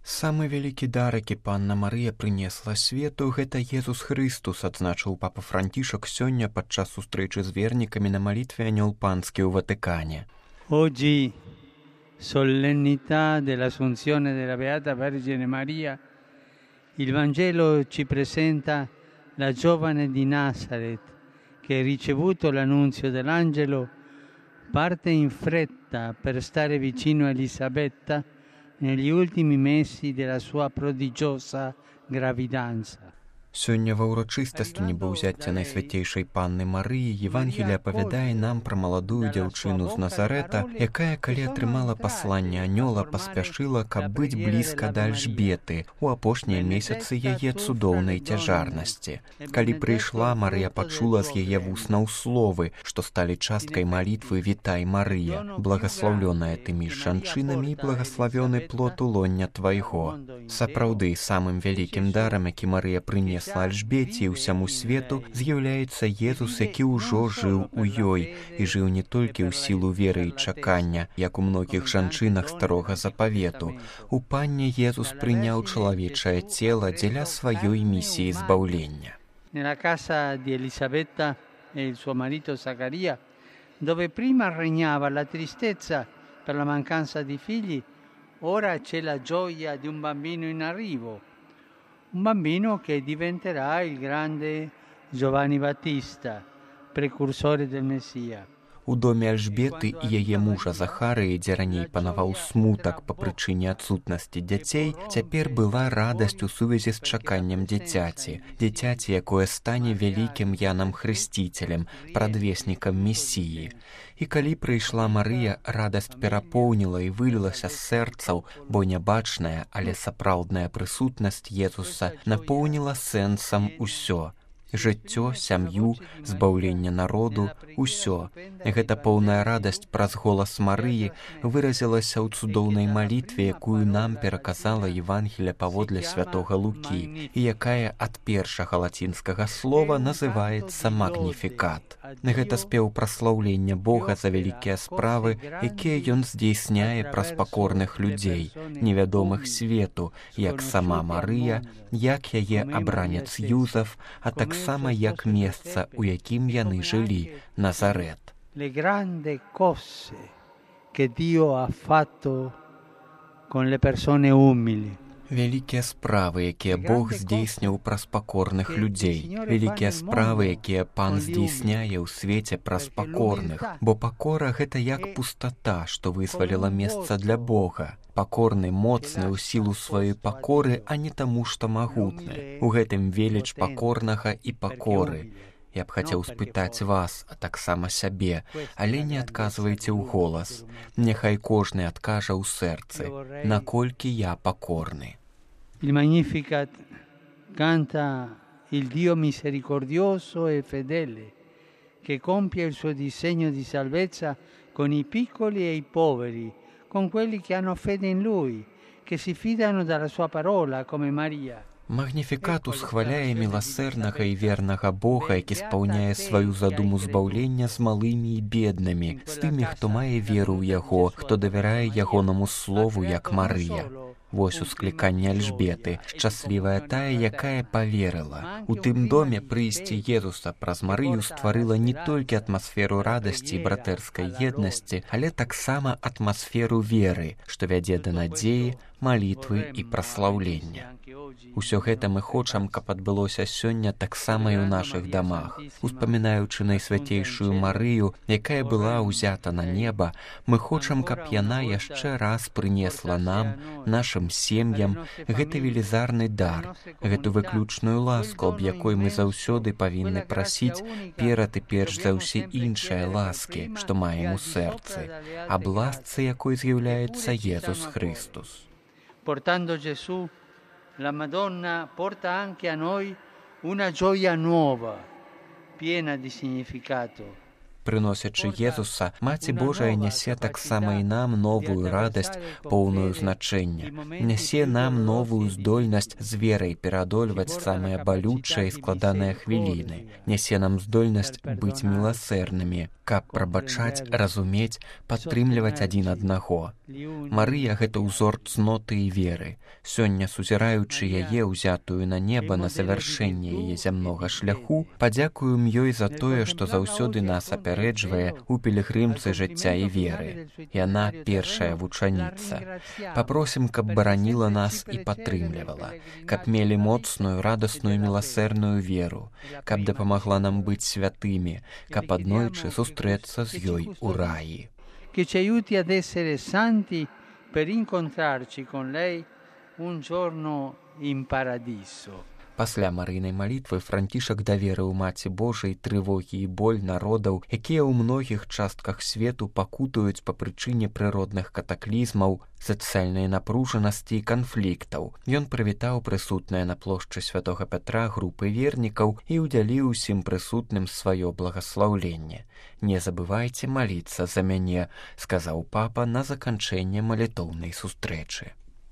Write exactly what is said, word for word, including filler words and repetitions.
Самы вялікі дар, які панна Марыя прынесла свету, гэта Езус Христус, адзначыў папа Францішак сёння падчас сустрэчы з вернікамі на малітве Анёл Панскі ў Ватыкане. Oggi, solennità dell'Assunzione della Beata Vergine Maria, il Vangelo ci presenta la giovane di Nazareth che, ricevuto l'annunzio dell'angelo, parte in fretta per stare vicino a Elisabetta negli ultimi mesi della sua prodigiosa gravidanza. Сёння ва ўрачыстасці небаўзяцця Найсвяцейшай панны Марыі Евангелие апавядае нам пра маладую дзяўчыну з Назарета, якая, калі атрымала пасланне анёла, паспяшыла, каб быць блізка да Альжбеты у апошнія месяцы яе цудоўнай цяжарнасці. Калі прыйшла, Марыя пачула з яе вуснаў словы, што сталі часткай малітвы «Вітай, Марыя», благаслаўлёная тымі жанчынамі і благаславёны плод улоння твайго. Сапраўды, самым вялікім дарам, які Марыя прынесла Альжбеце і ўсяму свету, з'яўляецца Езус, які ўжо жыў у ёй і жыў не толькі ў сілу веры і чакання, як у многіх жанчынах старога запавету. У панне Езус прыняў чалавечае цела дзеля сваёй місіі збаўлення. Nella casa di Elisabetta e il suo marito Zaccaria, dove prima regnava la tristezza per la mancanza di figli, ora c'è la gioia di un bambino in arrivo. Un bambino che diventerà il grande Giovanni Battista, precursore del Messia. У доме Альжбеты і яе мужа Захарыі, дзе раней панаваў смутак па прычыне адсутнасці дзяцей, цяпер была радасць у сувязі з чаканнем дзіцяці. Дзіцяці, якое стане вялікім Янам Хрысціцелем, прадвеснікам Месіі. І калі прыйшла Марыя, радасць перапоўніла і вылілася з сэрцаў, бо нябачная, але сапраўдная прысутнасць Езуса напоўніла сэнсам усё. Жыццё, сям'ю, збаўленне народу, усё. Гэта поўная радасць праз голас Марыі выразілася ў цудоўнай малітве, якую нам пераказала Евангелие паводле святога Лукі, і якая ад першага лацінскага слова называецца «Магніфікат». Гэта спеў праслаўлення Бога за вялікія справы, якія ён здзейсняе праз пакорных людзей, невядомых свету, як сама Марыя, як яе абранец Юзаф, а таксама як месца, у якім яны жылі, Назарет. Le grandi cose che Dio ha fatto con le persone umili. Вялікія справы, якія Бог здзейсніў праз пакорных людзей. Вялікія справы, якія Пан здзейсняе ў свеце праз пакорных. Бо пакора — гэта як пустата, што вызваліла месца для Бога. Пакорны моцны ў сілу сваёй пакоры, а не таму, што магутны. У гэтым веліч пакорнага і пакоры. Я б хацеў спытаць вас, а таксама сябе, але не адказвайце ў голас. Няхай кожны адкажа ў сэрцы, наколькі я пакорны. Il Magnificat canta il Dio misericordioso e fedele che compie il suo disegno di salvezza con i piccoli e i poveri, con quelli che hanno fede in Lui, che si fidano della sua parola come Maria. Магніфікат усхваляе міласэрнага і вернага Бога, які спаўняе сваю задуму збаўлення з малымі і беднымі, з тымі, хто мае веру ў Яго, хто давярае Ягонаму слову, як Марыя. Вось ускліканне Альжбеты, шчаслівая тая, якая паверыла. У тым доме прыйсці Езуса праз Марыю стварыла не толькі атмасферу радасці і братэрскай еднасці, але таксама атмасферу веры, што вядзе да надзеі, малітвы і праслаўлення. Усё гэта мы хочам, каб адбылося сёння таксама і ў нашых дамах. Успамінаючы Найсвяцейшую Марыю, якая была ўзята на неба, мы хочам, каб яна яшчэ раз прынесла нам, нашым сем'ям, гэты велізарны дар, гэту выключную ласку, аб якой мы заўсёды павінны прасіць перад і перш за ўсе іншыя ласкі, што маем у сэрцы, аб ласцы, якой з'яўляецца Езус Христус. Portando Gesù, la Madonna porta anche a noi una gioia nuova, piena di significato. Прыносячы Езуса, Маці Божая нясе таксама і нам новую радасць, поўную значэння. Нясе нам новую здольнасць з верай пераадольваць самыя балючыя і складаныя хвіліны. Нясе нам здольнасць быць міласэрнымі, каб прабачаць, разумець, падтрымліваць адзін аднаго. Марыя — гэта ўзор цноты і веры. Сёння, сузіраючы яе, узятую на неба на завяршэнне яе зямнога шляху, падзякуем ёй за тое, што заўсёды нас апярэджвае ў пілігрымцы жыцця і веры. Яна першая вучаніца. Папросім, каб бараніла нас і падтрымлівала, каб мелі моцную, радасную, міласэрную веру, каб дапамагла нам быць святымі, каб аднойчы сустрэцца з ёй у раі. Che ci aiuti ad essere santi per incontrarci con lei un giorno in paradiso. Пасля Марыйнай малітвы Францішак даверыў Маці Божай трывогі і боль народаў, якія ў многіх частках свету пакутаюць па прычыне прыродных катаклізмаў, сацыяльнай напружанасці і канфліктаў. Ён прывітаў прысутныя на плошчы Святога Пятра групы вернікаў і ўдзяліў усім прысутным сваё благаслаўленне. «Не забывайце маліцца за мяне», — сказаў папа на заканчэнне малітоўнай сустрэчы.